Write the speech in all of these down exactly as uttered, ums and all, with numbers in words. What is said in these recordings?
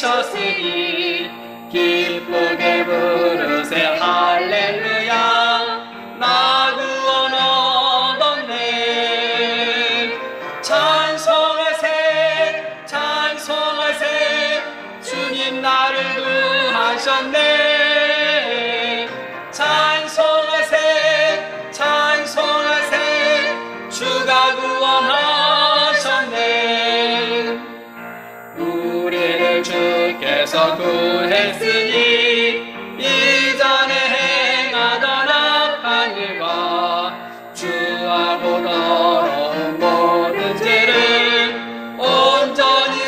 되셨으니 기쁘게 부르세 할렐루야 나 구원 얻었네. 찬송하세 찬송하세 주님 나를 구하셨네. 찬송하세 찬송하세 주가 구원하셨네. 우리를 주께서 구했으니 이전에 행하던 악한 일과 주하고 더러운 모든 죄를 온전히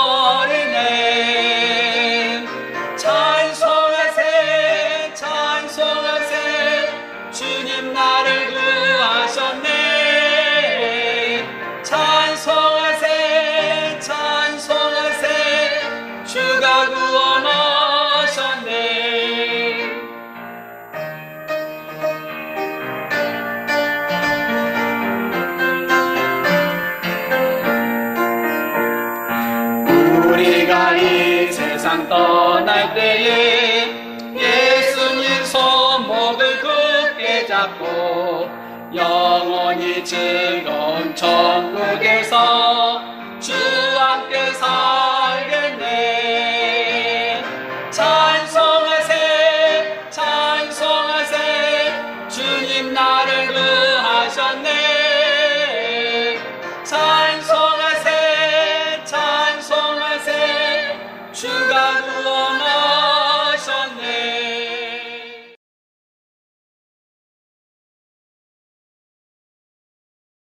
버리네. 찬송하세 찬송하세 주님 나를 구하셨네. 찬송하세 찬송하세 주가 구원하셨네. 우리가 이 세상 떠날 때에 예수님 손목을 굳게 잡고 영원히 즐거운 천국에서